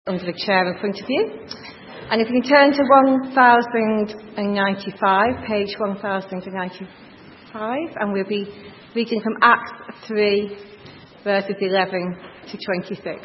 under the chair in front of you. And if you can turn to 1095, page 1095, and we'll be reading from Acts 3, verses 11 to 26.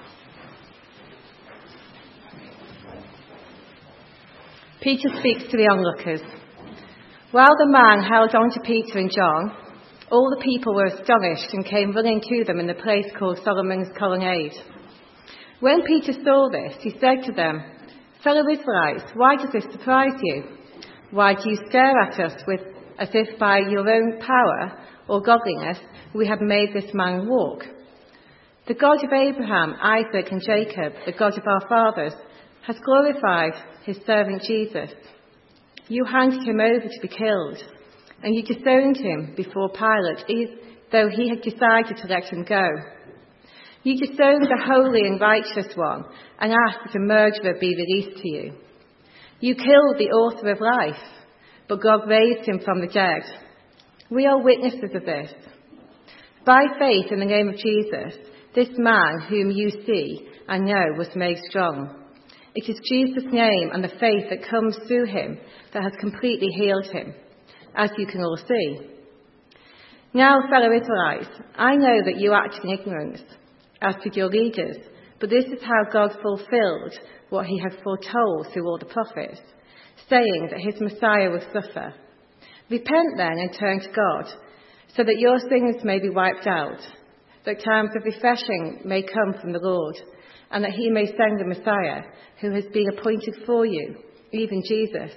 Peter speaks to the onlookers. While the man held on to Peter and John, all the people were astonished and came running to them in the place called Solomon's Colonnade. When Peter saw this, he said to them, "Fellow Israelites, why does this surprise you? Why do you stare at us as if by your own power or godliness we have made this man walk? The God of Abraham, Isaac and Jacob, the God of our fathers, has glorified his servant Jesus. You handed him over to be killed, and you disowned him before Pilate, though he had decided to let him go. You disowned the holy and righteous one and asked that a murderer be released to you. You killed the author of life, but God raised him from the dead. We are witnesses of this. By faith in the name of Jesus, this man whom you see and know was made strong. It is Jesus' name and the faith that comes through him that has completely healed him, as you can all see. Now, fellow Israelites, I know that you acted in ignorance, as did your leaders, but this is how God fulfilled what he had foretold through all the prophets, saying that his Messiah would suffer. Repent then and turn to God, so that your sins may be wiped out, that times of refreshing may come from the Lord, and that he may send the Messiah, who has been appointed for you, even Jesus.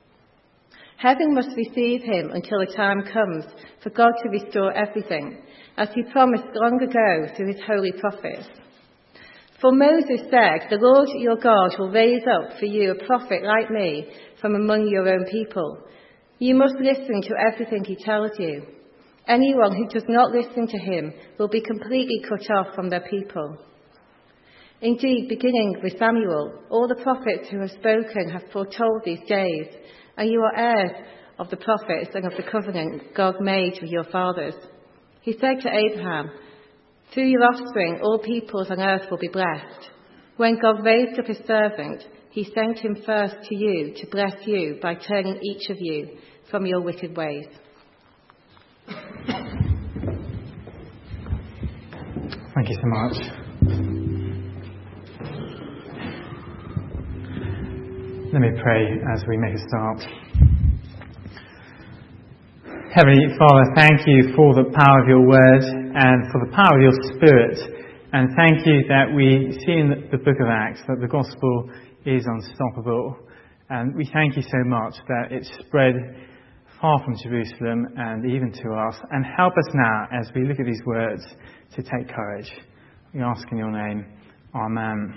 Heaven must receive him until the time comes for God to restore everything, as he promised long ago through his holy prophets. For Moses said, the Lord your God will raise up for you a prophet like me from among your own people. You must listen to everything he tells you. Anyone who does not listen to him will be completely cut off from their people. Indeed, beginning with Samuel, all the prophets who have spoken have foretold these days, and you are heirs of the prophets and of the covenant God made with your fathers. He said to Abraham, through your offspring all peoples on earth will be blessed. When God raised up his servant, he sent him first to you to bless you by turning each of you from your wicked ways." Thank you so much. Let me pray as we make a start. Heavenly Father, thank you for the power of your word and for the power of your spirit. And thank you that we see in the book of Acts that the gospel is unstoppable. And we thank you so much that it's spread far from Jerusalem and even to us. And help us now as we look at these words to take courage. We ask in your name. Amen.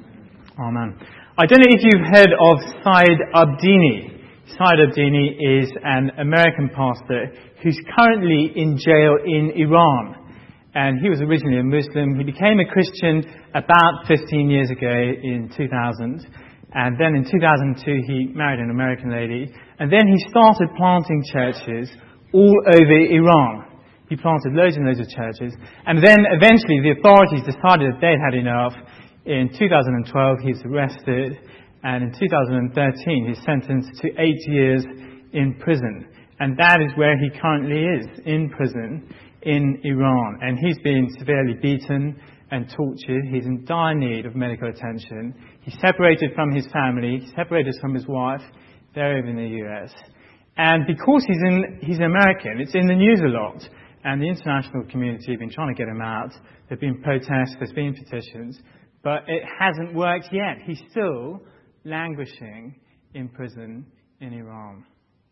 Amen. I don't know if you've heard of Saeed Abdini. Saeed Abdini is an American pastor who's currently in jail in Iran. And he was originally a Muslim. He became a Christian about 15 years ago in 2000. And then in 2002 he married an American lady. And then he started planting churches all over Iran. He planted loads and loads of churches. And then eventually the authorities decided that they'd had enough. In 2012 he was arrested. And in 2013, he's sentenced to 8 years in prison. And that is where he currently is, in prison in Iran. And he's been severely beaten and tortured. He's in dire need of medical attention. He's separated from his family. He's separated from his wife. They're over in the US. And because he's American, it's in the news a lot. And the international community have been trying to get him out. There have been protests. There's been petitions. But it hasn't worked yet. He's still languishing in prison in Iran.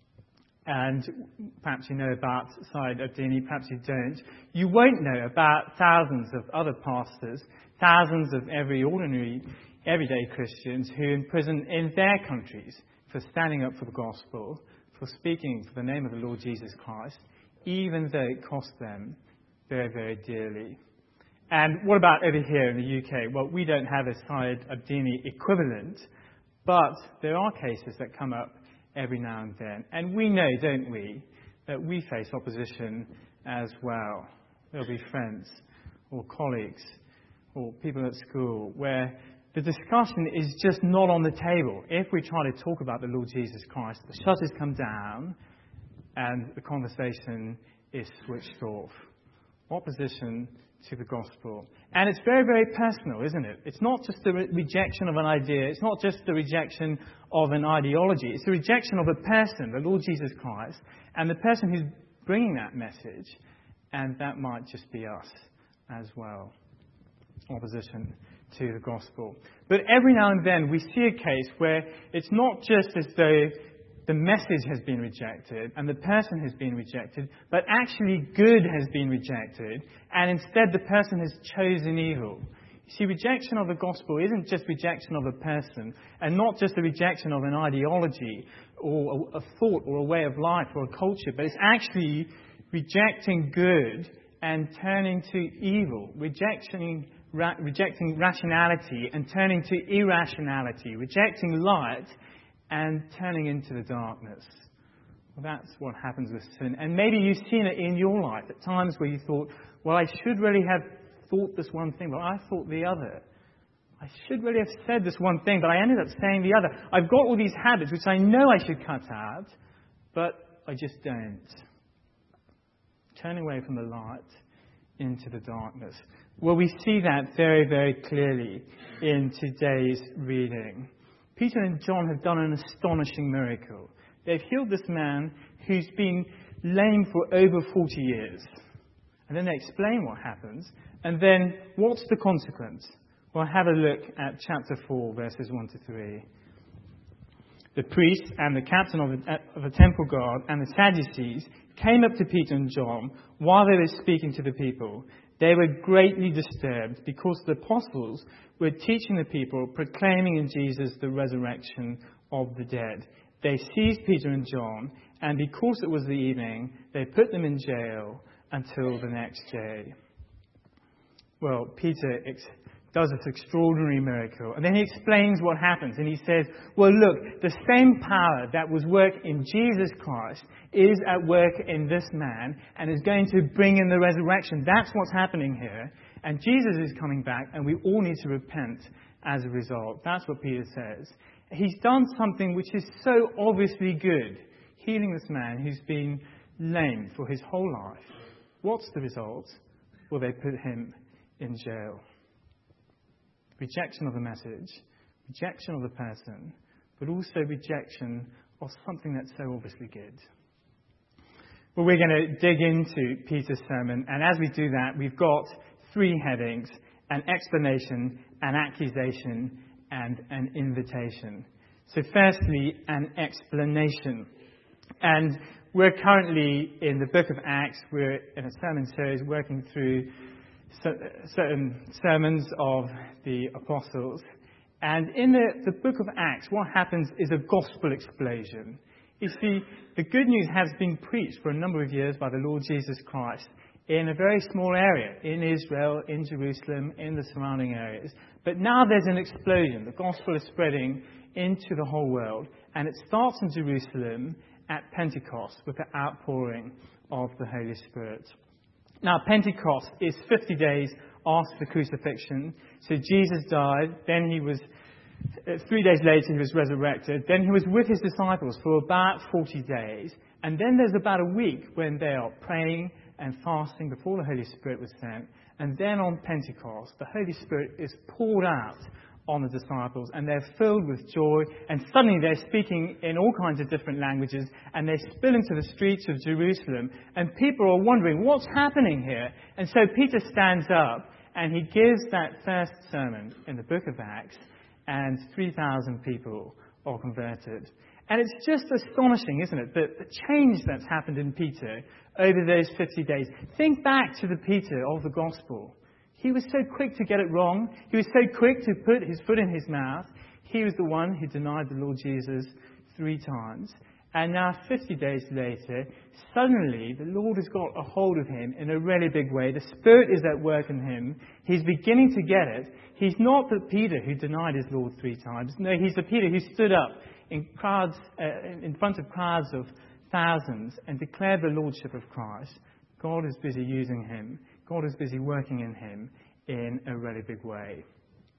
And perhaps you know about Saeed Abdini, perhaps you don't. You won't know about thousands of other pastors, thousands of everyday Christians who are in prison in their countries for standing up for the gospel, for speaking for the name of the Lord Jesus Christ, even though it cost them very, very dearly. And what about over here in the UK? Well, we don't have a Saeed Abdini equivalent, but there are cases that come up every now and then. And we know, don't we, that we face opposition as well. There'll be friends or colleagues or people at school where the discussion is just not on the table. If we try to talk about the Lord Jesus Christ, the shutters come down and the conversation is switched off. Opposition to the gospel. And it's very, very personal, isn't it? It's not just the rejection of an idea. It's not just the rejection of an ideology. It's the rejection of a person, the Lord Jesus Christ, and the person who's bringing that message. And that might just be us as well. Opposition to the gospel. But every now and then we see a case where it's not just as though the message has been rejected and the person has been rejected, but actually good has been rejected, and instead the person has chosen evil. You see, rejection of the gospel isn't just rejection of a person, and not just a rejection of an ideology or a thought or a way of life or a culture, but it's actually rejecting good and turning to evil, rejecting rationality and turning to irrationality, rejecting light and turning into the darkness. Well, that's what happens with sin. And maybe you've seen it in your life at times where you thought, well, I should really have thought this one thing, but I thought the other. I should really have said this one thing, but I ended up saying the other. I've got all these habits which I know I should cut out, but I just don't. Turning away from the light into the darkness. Well, we see that very, very clearly in today's reading. Peter and John have done an astonishing miracle. They've healed this man who's been lame for over 40 years. And then they explain what happens. And then what's the consequence? Well, have a look at chapter 4, verses 1 to 3. The priest and the captain of the temple guard and the Sadducees came up to Peter and John while they were speaking to the people. They were greatly disturbed because the apostles were teaching the people, proclaiming in Jesus the resurrection of the dead. They seized Peter and John, and because it was the evening, they put them in jail until the next day. Well, Peter does this extraordinary miracle, and then he explains what happens, and he says, well, look, the same power that was worked in Jesus Christ is at work in this man and is going to bring in the resurrection. That's what's happening here, and Jesus is coming back, and we all need to repent as a result. That's what Peter says. He's done something which is so obviously good, healing this man who's been lame for his whole life. What's the result? Well, they put him in jail. Rejection of the message, rejection of the person, but also rejection of something that's so obviously good. Well, we're going to dig into Peter's sermon, and as we do that, we've got three headings: an explanation, an accusation, and an invitation. So firstly, an explanation. And we're currently in the book of Acts. We're in a sermon series working through certain sermons of the apostles. And in the book of Acts, what happens is a gospel explosion. You see, the good news has been preached for a number of years by the Lord Jesus Christ in a very small area, in Israel, in Jerusalem, in the surrounding areas. But now there's an explosion. The gospel is spreading into the whole world. And it starts in Jerusalem at Pentecost with the outpouring of the Holy Spirit. Now, Pentecost is 50 days after the crucifixion. So Jesus died, then 3 days later he was resurrected, then he was with his disciples for about 40 days, and then there's about a week when they are praying and fasting before the Holy Spirit was sent, and then on Pentecost the Holy Spirit is poured out on the disciples, and they're filled with joy, and suddenly they're speaking in all kinds of different languages, and they spill into the streets of Jerusalem, and people are wondering, what's happening here? And so Peter stands up, and he gives that first sermon in the book of Acts, and 3,000 people are converted. And it's just astonishing, isn't it, the change that's happened in Peter over those 50 days. Think back to the Peter of the gospel. He was so quick to get it wrong. He was so quick to put his foot in his mouth. He was the one who denied the Lord Jesus 3 times. And now, 50 days later, suddenly the Lord has got a hold of him in a really big way. The Spirit is at work in him. He's beginning to get it. He's not the Peter who denied his Lord 3 times. No, he's the Peter who stood up in front of crowds of thousands and declared the Lordship of Christ. God is busy using him. God is busy working in him in a really big way.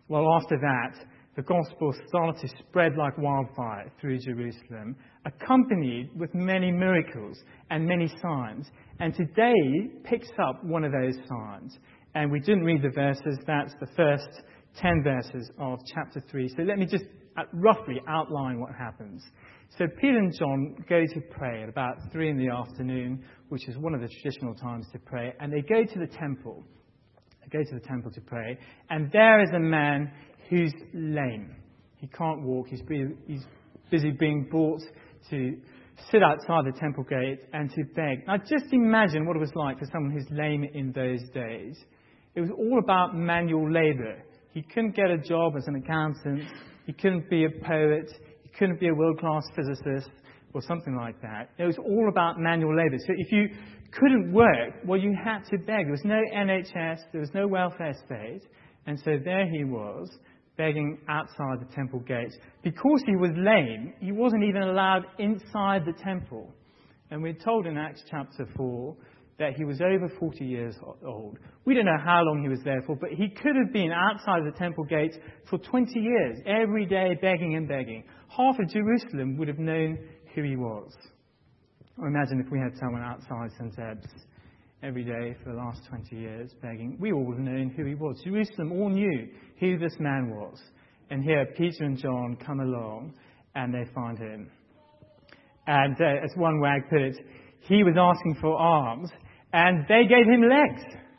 Well, after that, the gospel started to spread like wildfire through Jerusalem, accompanied with many miracles and many signs. And today picks up one of those signs. And we didn't read the verses. That's the first 10 verses of chapter 3. So let me just roughly outline what happens. So Peter and John go to pray at about 3 in the afternoon, which is one of the traditional times to pray. And they go to the temple. They go to the temple to pray. And there is a man who's lame. He can't walk. He's busy being brought to sit outside the temple gate and to beg. Now just imagine what it was like for someone who's lame in those days. It was all about manual labour. He couldn't get a job as an accountant. He couldn't be a poet. He couldn't be a world-class physicist or something like that. It was all about manual labour. So if you couldn't work, well, you had to beg. There was no NHS. There was no welfare state. And so there he was, begging outside the temple gates. Because he was lame, he wasn't even allowed inside the temple. And we're told in Acts chapter 4 that he was over 40 years old. We don't know how long he was there for, but he could have been outside the temple gates for 20 years, every day begging and begging. Half of Jerusalem would have known who he was. Or imagine if we had someone outside St. Eb's every day for the last 20 years begging. We all would have known who he was. Jerusalem all knew who this man was. And here Peter and John come along and they find him. And as one wag put it, he was asking for arms and they gave him legs.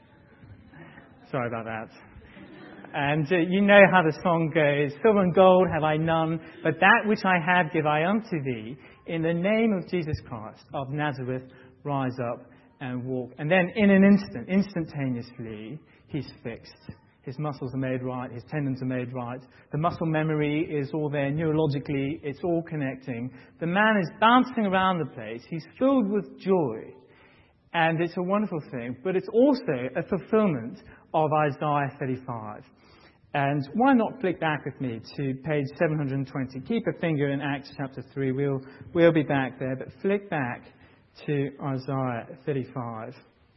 Sorry about that. And you know how the song goes, silver and gold have I none, but that which I have give I unto thee. In the name of Jesus Christ of Nazareth, rise up and walk. And then in an instant, instantaneously, he's fixed. His muscles are made right. His tendons are made right. The muscle memory is all there. Neurologically, it's all connecting. The man is bouncing around the place. He's filled with joy. And it's a wonderful thing. But it's also a fulfillment of Isaiah 35. And why not flick back with me to page 720? Keep a finger in Acts chapter 3. We'll be back there. But flick back to Isaiah 35.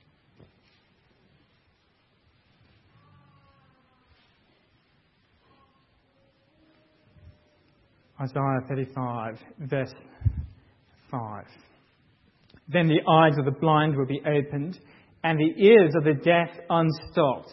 Isaiah 35, verse 5. Then the eyes of the blind will be opened, and the ears of the deaf unstopped.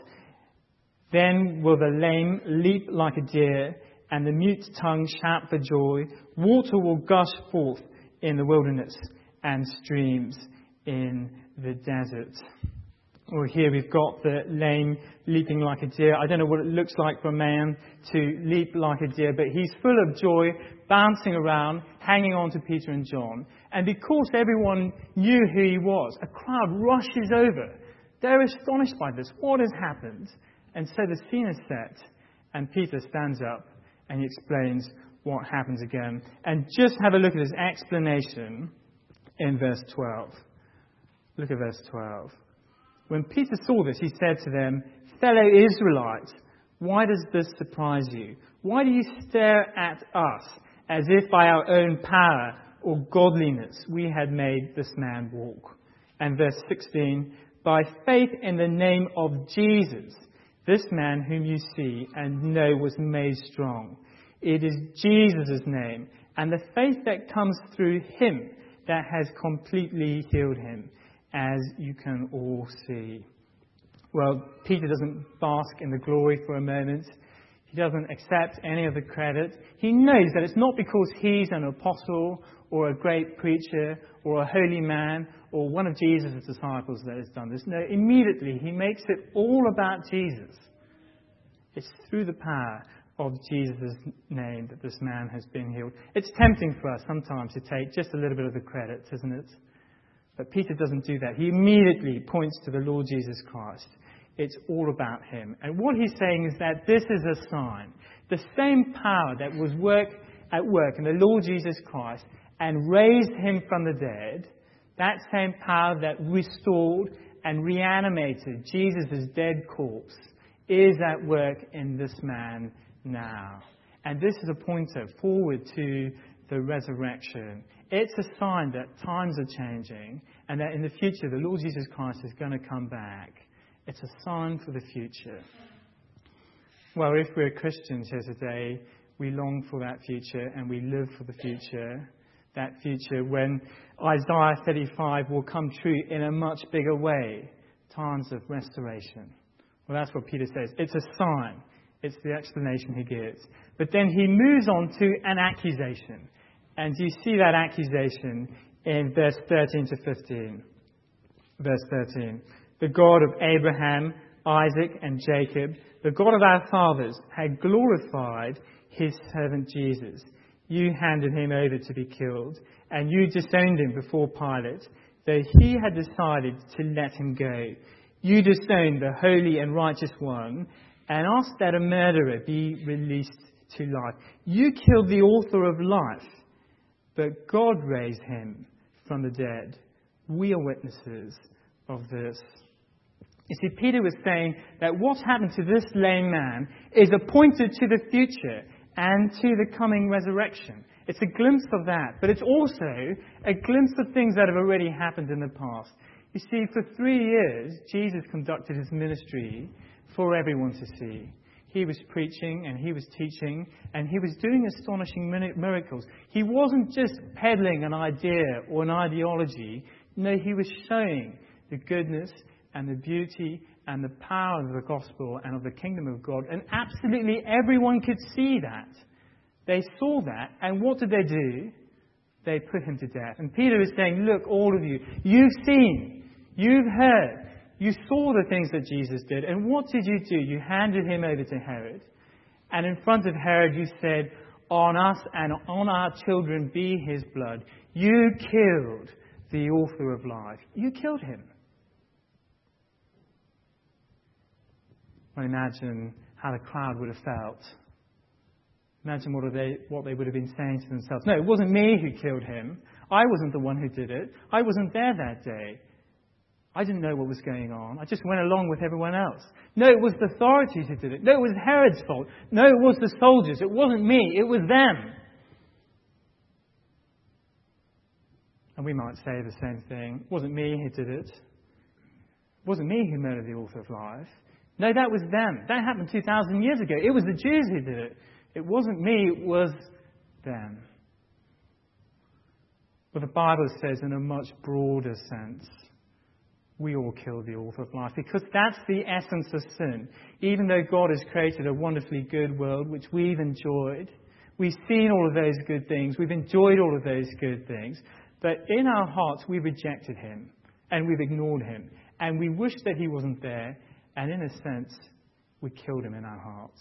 Then will the lame leap like a deer, and the mute tongue shout for joy. Water will gush forth in the wilderness, and streams in the desert. Well, here we've got the lame leaping like a deer. I don't know what it looks like for a man to leap like a deer, but he's full of joy, bouncing around, hanging on to Peter and John. And because everyone knew who he was, a crowd rushes over. They're astonished by this. What has happened? And so the scene is set, and Peter stands up and he explains what happens again. And just have a look at his explanation in verse 12. Look at verse 12. When Peter saw this, he said to them, "Fellow Israelites, why does this surprise you? Why do you stare at us as if by our own power or godliness we had made this man walk?" And verse 16, "By faith in the name of Jesus, this man whom you see and know was made strong. It is Jesus' name and the faith that comes through him that has completely healed him, as you can all see." Well, Peter doesn't bask in the glory for a moment. He doesn't accept any of the credit. He knows that it's not because he's an apostle or a great preacher or a holy man or one of Jesus' disciples that has done this. No, immediately he makes it all about Jesus. It's through the power of Jesus' name that this man has been healed. It's tempting for us sometimes to take just a little bit of the credit, isn't it? But Peter doesn't do that. He immediately points to the Lord Jesus Christ. It's all about him. And what he's saying is that this is a sign. The same power that was at work in the Lord Jesus Christ and raised him from the dead, that same power that restored and reanimated Jesus' dead corpse, is at work in this man now. And this is a pointer forward to the resurrection. It's a sign that times are changing and that in the future the Lord Jesus Christ is going to come back. It's a sign for the future. Well, if we're Christians here today, we long for that future and we live for the future. That future when Isaiah 35 will come true in a much bigger way. Times of restoration. Well, that's what Peter says. It's a sign. It's the explanation he gives. But then he moves on to an accusation. And you see that accusation in verse 13 to 15. Verse 13. The God of Abraham, Isaac, and Jacob, the God of our fathers, had glorified his servant Jesus. You handed him over to be killed, and you disowned him before Pilate, though he had decided to let him go. You disowned the holy and righteous one, and asked that a murderer be released to life. You killed the author of life, but God raised him from the dead. We are witnesses of this. You see, Peter was saying that what happened to this lame man is appointed to the future and to the coming resurrection. It's a glimpse of that, but it's also a glimpse of things that have already happened in the past. You see, for 3 years, Jesus conducted his ministry for everyone to see. He was preaching and he was teaching and he was doing astonishing miracles. He wasn't just peddling an idea or an ideology. No, he was showing the goodness and the beauty and the power of the gospel and of the kingdom of God. And absolutely everyone could see that. They saw that. And what did they do? They put him to death. And Peter is saying, look, all of you, you've seen, you've heard, you saw the things that Jesus did. And what did you do? You handed him over to Herod. And in front of Herod, you said, on us and on our children be his blood. You killed the author of life. You killed him. Well, imagine how the crowd would have felt. Imagine what they would have been saying to themselves. No, it wasn't me who killed him. I wasn't the one who did it. I wasn't there that day. I didn't know what was going on. I just went along with everyone else. No, it was the authorities who did it. No, it was Herod's fault. No, it was the soldiers. It wasn't me. It was them. And we might say the same thing. It wasn't me who did it. It wasn't me who murdered the author of life. No, that was them. That happened 2,000 years ago. It was the Jews who did it. It wasn't me, it was them. But the Bible says in a much broader sense, we all kill the author of life, because that's the essence of sin. Even though God has created a wonderfully good world, which we've enjoyed, we've seen all of those good things, we've enjoyed all of those good things, but in our hearts we've rejected him, and we've ignored him, and we wish that he wasn't there, and in a sense, we killed him in our hearts.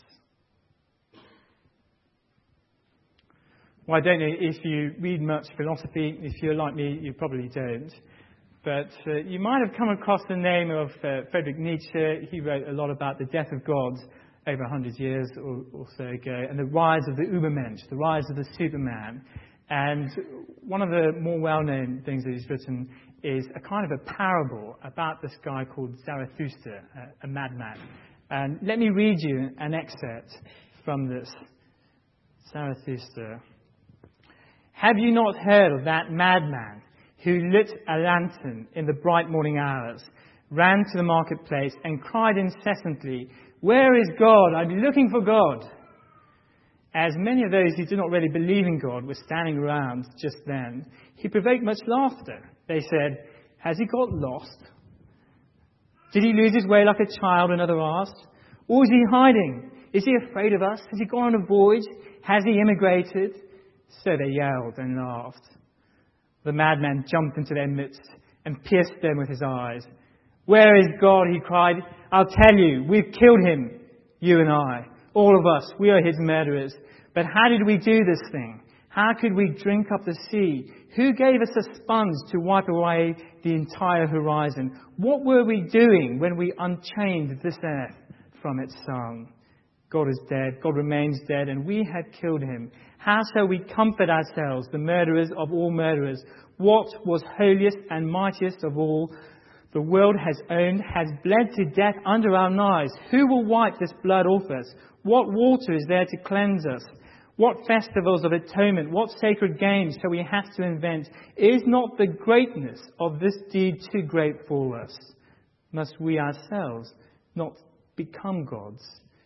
Well, I don't know if you read much philosophy. If you're like me, you probably don't. But you might have come across the name of Friedrich Nietzsche. He wrote a lot about the death of God over 100 years or so ago, and the rise of the Übermensch, the rise of the Superman. And one of the more well-known things that he's written is a kind of a parable about this guy called Zarathustra, a madman. And let me read you an excerpt from this. Zarathustra. Have you not heard of that madman who lit a lantern in the bright morning hours, ran to the marketplace and cried incessantly, "Where is God? I'm looking for God." As many of those who did not really believe in God were standing around just then, he provoked much laughter. They said, "Has he got lost? Did he lose his way like a child?" another asked. "Or is he hiding? Is he afraid of us? Has he gone on a voyage? Has he immigrated?" So they yelled and laughed. The madman jumped into their midst and pierced them with his eyes. "Where is God?" he cried. "I'll tell you, we've killed him, you and I. All of us, we are his murderers. But how did we do this thing? How could we drink up the sea? Who gave us a sponge to wipe away the entire horizon? What were we doing when we unchained this earth from its sun? God is dead, God remains dead, and we have killed him. How shall we comfort ourselves, the murderers of all murderers? What was holiest and mightiest of all the world has owned, has bled to death under our knives. Who will wipe this blood off us? What water is there to cleanse us? What festivals of atonement, what sacred games shall we have to invent? Is not the greatness of this deed too great for us? Must we ourselves not become gods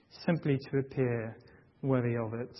simply to appear worthy of it.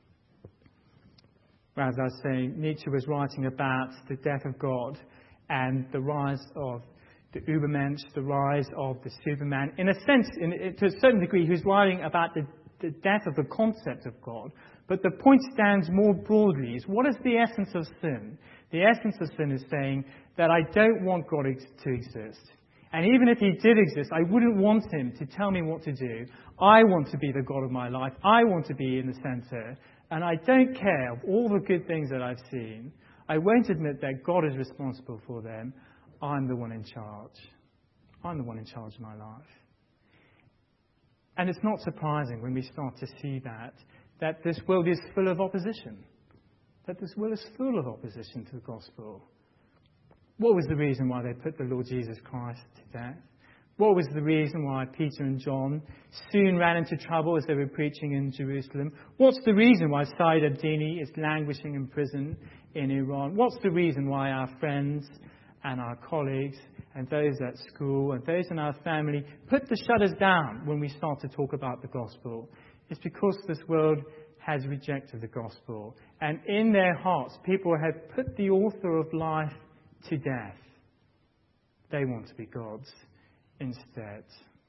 As I was saying, Nietzsche was writing about the death of God and the rise of the Übermensch, the rise of the Superman. In a sense, to a certain degree, he was writing about the death of the concept of God. But the point stands more broadly is, what is the essence of sin? The essence of sin is saying that I don't want God to exist. And even if he did exist, I wouldn't want him to tell me what to do. I want to be the God of my life. I want to be in the center. And I don't care of all the good things that I've seen. I won't admit that God is responsible for them. I'm the one in charge. I'm the one in charge of my life. And it's not surprising when we start to see that this world is full of opposition. That this world is full of opposition to the gospel. What was the reason why they put the Lord Jesus Christ to death? What was the reason why Peter and John soon ran into trouble as they were preaching in Jerusalem? What's the reason why Saeed Abdini is languishing in prison in Iran? What's the reason why our friends and our colleagues and those at school and those in our family put the shutters down when we start to talk about the gospel? It's because this world has rejected the gospel. And in their hearts, people have put the author of life to death. They want to be gods instead.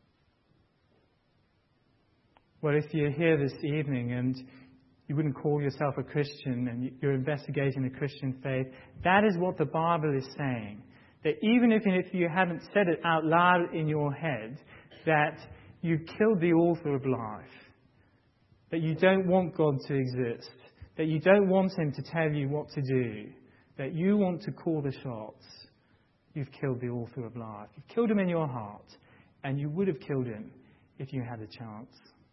Well, if you're here this evening and you wouldn't call yourself a Christian and you're investigating the Christian faith, that is what the Bible is saying. That even if you haven't said it out loud in your head, that you killed the author of life. That you don't want God to exist. That you don't want him to tell you what to do. That you want to call the shots. You've killed the author of life. You've killed him in your heart. And you would have killed him if you had a chance.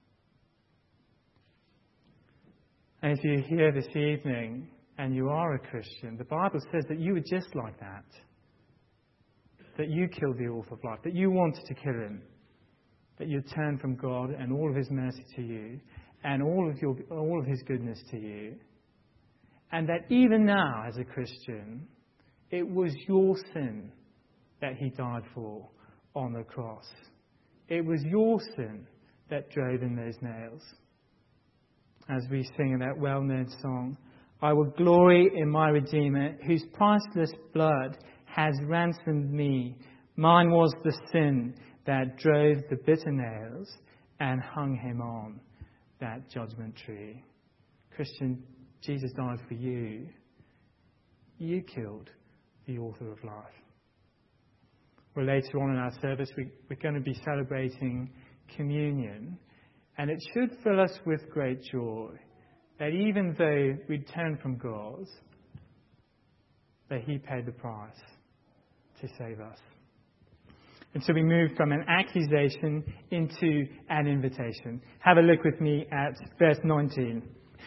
And if you're here this evening and you are a Christian, the Bible says that you were just like that. That you killed the author of life. That you wanted to kill him. That you turned from God and all of his mercy to you. And all of his goodness to you. And that even now, as a Christian, it was your sin that he died for on the cross. It was your sin that drove in those nails. As we sing in that well-known song, I will glory in my Redeemer, whose priceless blood has ransomed me. Mine was the sin that drove the bitter nails and hung him on that judgment tree. Christian, Jesus died for you. You killed the author of life. Well, later on in our service, we're going to be celebrating communion. And it should fill us with great joy that even though we turn from God, that he paid the price to save us. And so we move from an accusation into an invitation. Have a look with me at verse 19.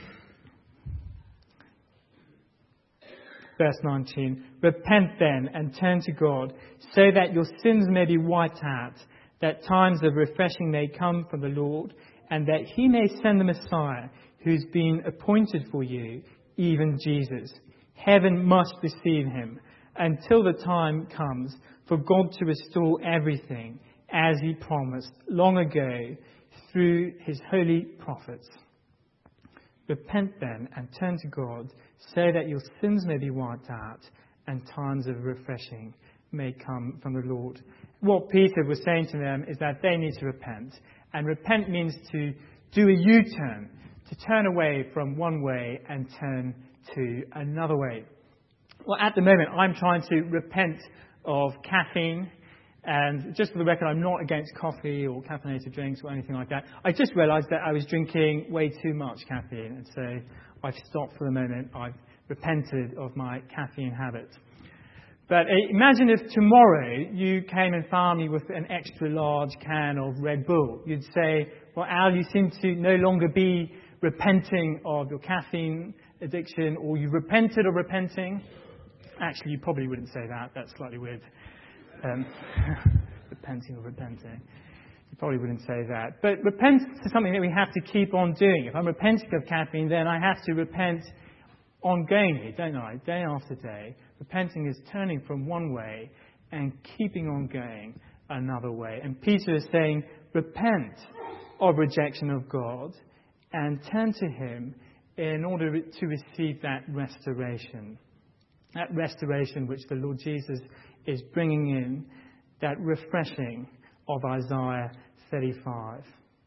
Verse 19. Repent then and turn to God, so that your sins may be wiped out, that times of refreshing may come from the Lord, and that he may send the Messiah, who's been appointed for you, even Jesus. Heaven must receive him until the time comes for God to restore everything as he promised long ago through his holy prophets. Repent then and turn to God, so that your sins may be wiped out and times of refreshing may come from the Lord. What Peter was saying to them is that they need to repent. And repent means to do a U-turn, to turn away from one way and turn to another way. Well, at the moment, I'm trying to repent of caffeine. And just for the record, I'm not against coffee or caffeinated drinks or anything like that. I just realised that I was drinking way too much caffeine. And so I've stopped for the moment. I've repented of my caffeine habit. But imagine if tomorrow you came and found me with an extra large can of Red Bull. You'd say, well, Al, you seem to no longer be repenting of your caffeine addiction, or you've repented of repenting. Actually, you probably wouldn't say that. That's slightly weird. Repenting of repenting. You probably wouldn't say that. But repentance is something that we have to keep on doing. If I'm repenting of caffeine, then I have to repent ongoingly, don't I? Day after day. Repenting is turning from one way and keeping on going another way. And Peter is saying, repent. of rejection of God and turn to him in order to receive that restoration. That restoration which the Lord Jesus is bringing in, that refreshing of Isaiah 35.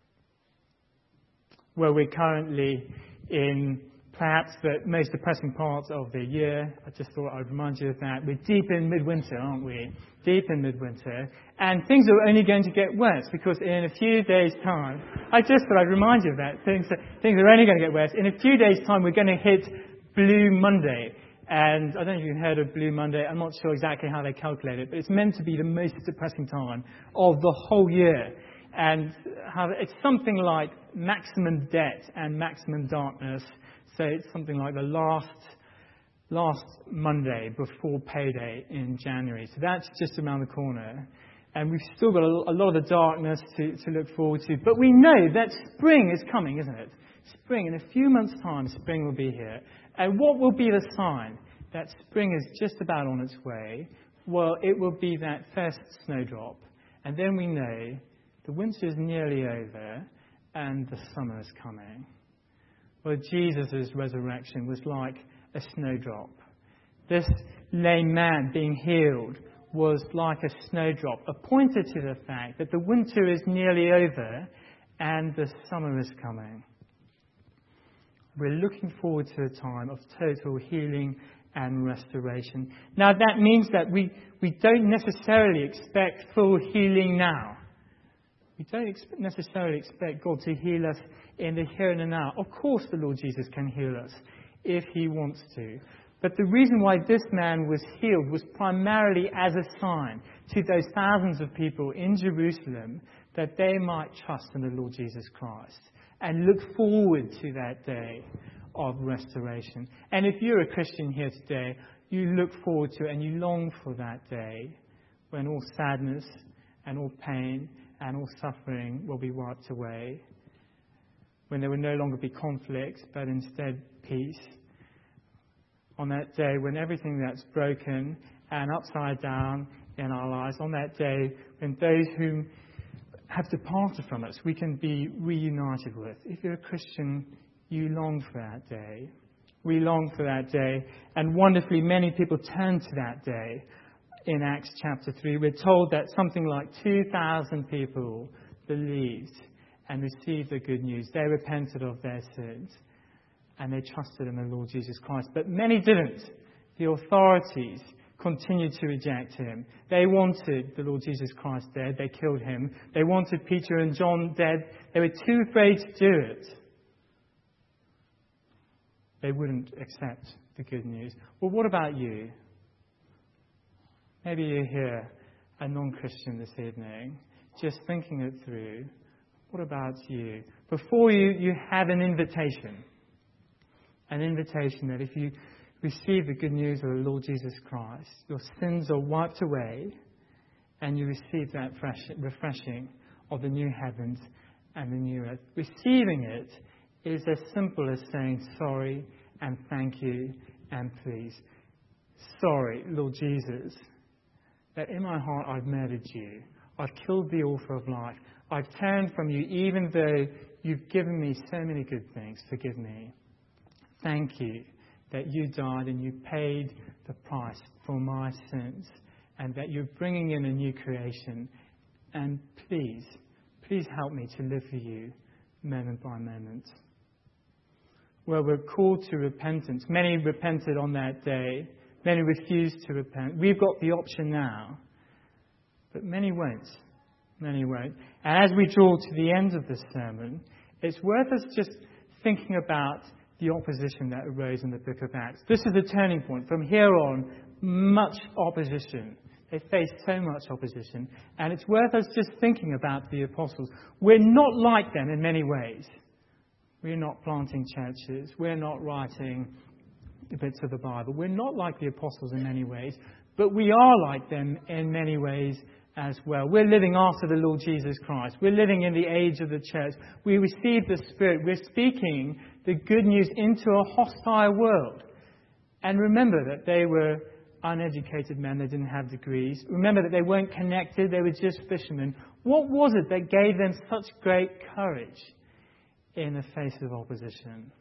Where we're currently in perhaps the most depressing part of the year. I just thought I'd remind you of that. We're deep in midwinter, aren't we? Deep in midwinter. And things are only going to get worse because in a few days' time, I just thought I'd remind you of that. Things are only going to get worse. In a few days' time, we're going to hit Blue Monday. And I don't know if you've heard of Blue Monday. I'm not sure exactly how they calculate it, but it's meant to be the most depressing time of the whole year. And it's something like maximum debt and maximum darkness. So it's something like the last Monday before payday in January. So that's just around the corner. And we've still got a lot of the darkness to look forward to. But we know that spring is coming, isn't it? Spring, in a few months' time, spring will be here. And what will be the sign that spring is just about on its way? Well, it will be that first snowdrop. And then we know the winter is nearly over and the summer is coming. Well, Jesus' resurrection was like a snowdrop. This lame man being healed was like a snowdrop, a pointer to the fact that the winter is nearly over and the summer is coming. We're looking forward to a time of total healing and restoration. Now, that means that we don't necessarily expect full healing now. We don't necessarily expect God to heal us in the here and the now. Of course, the Lord Jesus can heal us if he wants to. But the reason why this man was healed was primarily as a sign to those thousands of people in Jerusalem that they might trust in the Lord Jesus Christ and look forward to that day of restoration. And if you're a Christian here today, you look forward to it and you long for that day when all sadness and all pain and all suffering will be wiped away, when there will no longer be conflict, but instead peace. On that day when everything that's broken and upside down in our lives, on that day when those who have departed from us, we can be reunited with. If you're a Christian, you long for that day. We long for that day. And wonderfully, many people turn to that day. In Acts chapter 3, we're told that something like 2,000 people believed and received the good news. They repented of their sins and they trusted in the Lord Jesus Christ. But many didn't. The authorities continued to reject him. They wanted the Lord Jesus Christ dead. They killed him. They wanted Peter and John dead. They were too afraid to do it. They wouldn't accept the good news. Well, what about you? Maybe you're here, a non-Christian this evening, just thinking it through. What about you? Before you have an invitation that if you receive the good news of the Lord Jesus Christ, your sins are wiped away and you receive that refreshing of the new heavens and the new earth. Receiving it is as simple as saying sorry and thank you and please. Sorry, Lord Jesus, that in my heart I've murdered you. I've killed the author of life. I've turned from you even though you've given me so many good things. Forgive me. Thank you that you died and you paid the price for my sins and that you're bringing in a new creation. And please help me to live for you moment by moment. Well, we're called to repentance. Many repented on that day. Many refused to repent. We've got the option now. But many won't. Many won't. And as we draw to the end of this sermon, it's worth us just thinking about the opposition that arose in the book of Acts. This is a turning point. From here on, much opposition. They faced so much opposition. And it's worth us just thinking about the apostles. We're not like them in many ways. We're not planting churches. We're not writing bits of the Bible. We're not like the apostles in many ways, but we are like them in many ways as well. We're living after the Lord Jesus Christ. We're living in the age of the church. We receive the Spirit. We're speaking the good news into a hostile world. And remember that they were uneducated men. They didn't have degrees. Remember that they weren't connected. They were just fishermen. What was it that gave them such great courage in the face of opposition?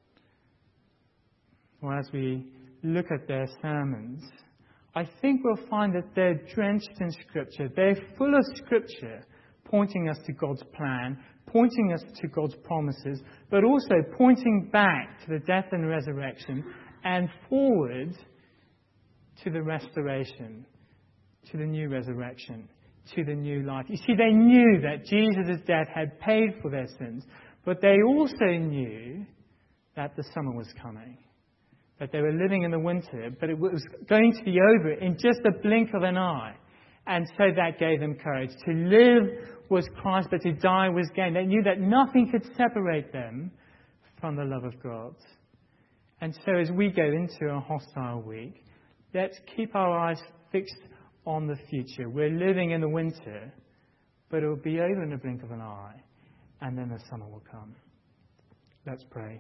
Well, as we look at their sermons, I think we'll find that they're drenched in Scripture. They're full of Scripture, pointing us to God's plan, pointing us to God's promises, but also pointing back to the death and resurrection and forward to the restoration, to the new resurrection, to the new life. You see, they knew that Jesus' death had paid for their sins, but they also knew that the summer was coming, that they were living in the winter, but it was going to be over in just a blink of an eye. And so that gave them courage. To live was Christ, but to die was gain. They knew that nothing could separate them from the love of God. And so as we go into a hostile week, let's keep our eyes fixed on the future. We're living in the winter, but it will be over in the blink of an eye, and then the summer will come. Let's pray.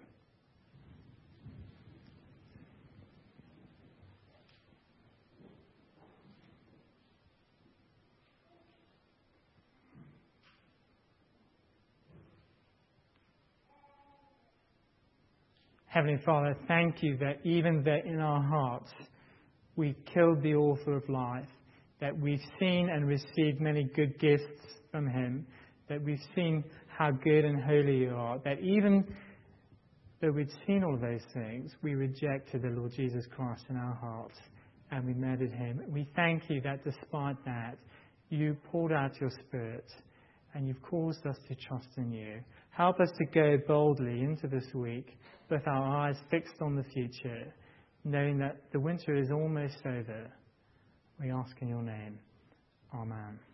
Heavenly Father, thank you that even that in our hearts we killed the author of life, that we've seen and received many good gifts from him, that we've seen how good and holy you are, that even though we'd seen all those things, we rejected the Lord Jesus Christ in our hearts and we murdered him. We thank you that despite that, you poured out your Spirit and you've caused us to trust in you. Help us to go boldly into this week with our eyes fixed on the future, knowing that the winter is almost over. We ask in your name. Amen.